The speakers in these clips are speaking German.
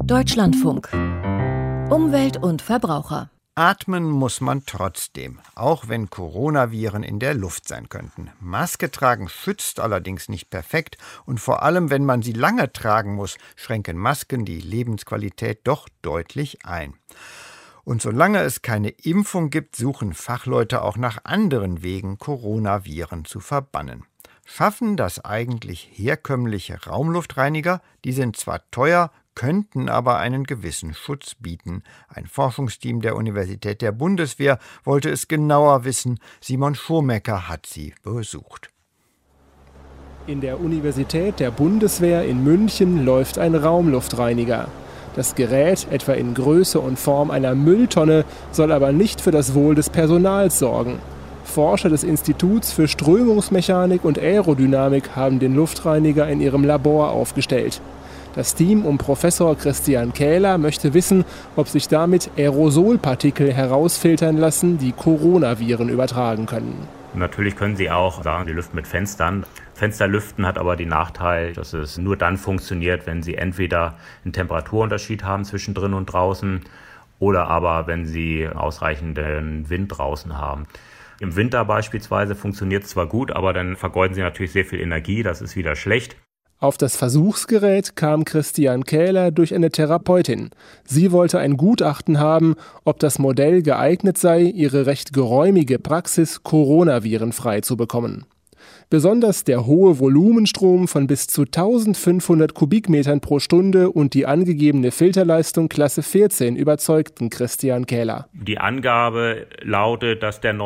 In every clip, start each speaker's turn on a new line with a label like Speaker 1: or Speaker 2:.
Speaker 1: Deutschlandfunk. Umwelt und Verbraucher.
Speaker 2: Atmen muss man trotzdem, auch wenn Coronaviren in der Luft sein könnten. Maske tragen schützt allerdings nicht perfekt und vor allem, wenn man sie lange tragen muss, schränken Masken die Lebensqualität doch deutlich ein. Und solange es keine Impfung gibt, suchen Fachleute auch nach anderen Wegen, Coronaviren zu verbannen. Schaffen das eigentlich herkömmliche Raumluftreiniger? Die sind zwar teuer, könnten aber einen gewissen Schutz bieten. Ein Forschungsteam der Universität der Bundeswehr wollte es genauer wissen. Simon Schomecker hat sie besucht.
Speaker 3: In der Universität der Bundeswehr in München läuft ein Raumluftreiniger. Das Gerät, etwa in Größe und Form einer Mülltonne, soll aber nicht für das Wohl des Personals sorgen. Forscher des Instituts für Strömungsmechanik und Aerodynamik haben den Luftreiniger in ihrem Labor aufgestellt. Das Team um Professor Christian Kähler möchte wissen, ob sich damit Aerosolpartikel herausfiltern lassen, die Coronaviren übertragen können.
Speaker 4: Natürlich können Sie auch sagen, Sie lüften mit Fenstern. Fensterlüften hat aber den Nachteil, dass es nur dann funktioniert, wenn Sie entweder einen Temperaturunterschied haben zwischen drin und draußen oder aber wenn Sie ausreichenden Wind draußen haben. Im Winter beispielsweise funktioniert es zwar gut, aber dann vergeuden Sie natürlich sehr viel Energie, das ist wieder schlecht.
Speaker 3: Auf das Versuchsgerät kam Christian Kähler durch eine Therapeutin. Sie wollte ein Gutachten haben, ob das Modell geeignet sei, ihre recht geräumige Praxis coronavirenfrei zu bekommen. Besonders der hohe Volumenstrom von bis zu 1500 Kubikmetern pro Stunde und die angegebene Filterleistung Klasse 14 überzeugten Christian Kähler.
Speaker 4: Die Angabe lautet, dass der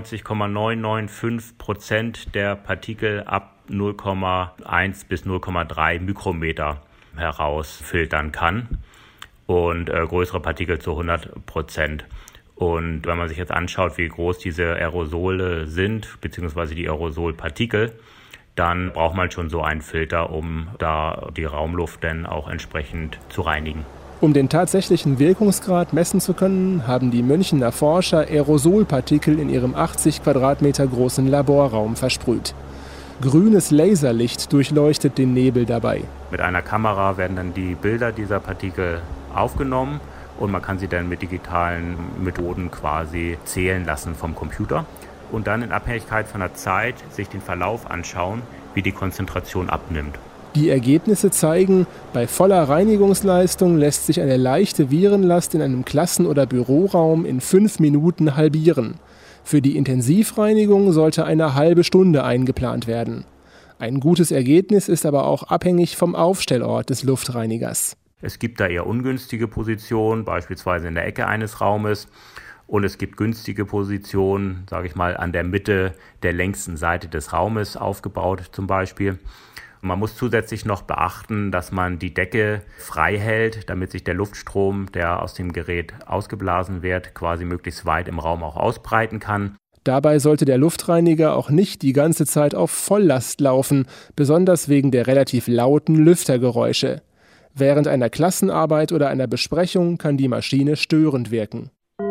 Speaker 4: 99,995% der Partikel ab 0,1 bis 0,3 Mikrometer herausfiltern kann und größere Partikel zu 100%. Und wenn man sich jetzt anschaut, wie groß diese Aerosole sind, beziehungsweise die Aerosolpartikel, dann braucht man schon so einen Filter, um da die Raumluft dann auch entsprechend zu reinigen.
Speaker 3: Um den tatsächlichen Wirkungsgrad messen zu können, haben die Münchener Forscher Aerosolpartikel in ihrem 80 Quadratmeter großen Laborraum versprüht. Grünes Laserlicht durchleuchtet den Nebel dabei.
Speaker 4: Mit einer Kamera werden dann die Bilder dieser Partikel aufgenommen und man kann sie dann mit digitalen Methoden quasi zählen lassen vom Computer und dann in Abhängigkeit von der Zeit sich den Verlauf anschauen, wie die Konzentration abnimmt.
Speaker 3: Die Ergebnisse zeigen, bei voller Reinigungsleistung lässt sich eine leichte Virenlast in einem Klassen- oder Büroraum in 5 Minuten halbieren. Für die Intensivreinigung sollte eine halbe Stunde eingeplant werden. Ein gutes Ergebnis ist aber auch abhängig vom Aufstellort des Luftreinigers.
Speaker 4: Es gibt da eher ungünstige Positionen, beispielsweise in der Ecke eines Raumes. Und es gibt günstige Positionen, sage ich mal, an der Mitte der längsten Seite des Raumes aufgebaut zum Beispiel. Man muss zusätzlich noch beachten, dass man die Decke frei hält, damit sich der Luftstrom, der aus dem Gerät ausgeblasen wird, quasi möglichst weit im Raum auch ausbreiten kann.
Speaker 3: Dabei sollte der Luftreiniger auch nicht die ganze Zeit auf Volllast laufen, besonders wegen der relativ lauten Lüftergeräusche. Während einer Klassenarbeit oder einer Besprechung kann die Maschine störend wirken.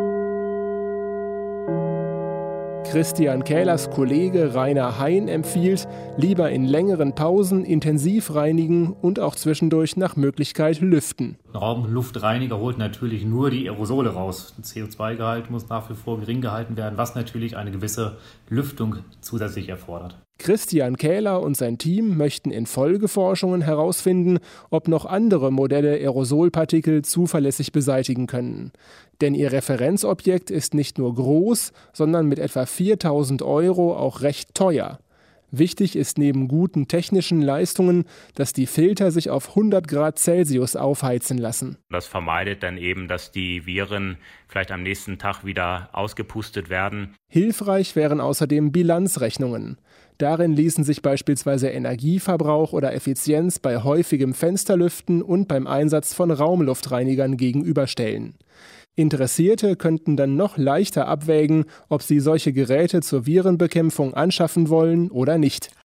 Speaker 3: Christian Kählers Kollege Rainer Hein empfiehlt, lieber in längeren Pausen intensiv reinigen und auch zwischendurch nach Möglichkeit lüften.
Speaker 5: Ein Raumluftreiniger holt natürlich nur die Aerosole raus. Der CO2-Gehalt muss nach wie vor gering gehalten werden, was natürlich eine gewisse Lüftung zusätzlich erfordert.
Speaker 3: Christian Kähler und sein Team möchten in Folgeforschungen herausfinden, ob noch andere Modelle Aerosolpartikel zuverlässig beseitigen können. Denn ihr Referenzobjekt ist nicht nur groß, sondern mit etwa 4.000 € auch recht teuer. Wichtig ist neben guten technischen Leistungen, dass die Filter sich auf 100 Grad Celsius aufheizen lassen.
Speaker 4: Das vermeidet dann eben, dass die Viren vielleicht am nächsten Tag wieder ausgepustet werden.
Speaker 3: Hilfreich wären außerdem Bilanzrechnungen. Darin ließen sich beispielsweise Energieverbrauch oder Effizienz bei häufigem Fensterlüften und beim Einsatz von Raumluftreinigern gegenüberstellen. Interessierte könnten dann noch leichter abwägen, ob sie solche Geräte zur Virenbekämpfung anschaffen wollen oder nicht.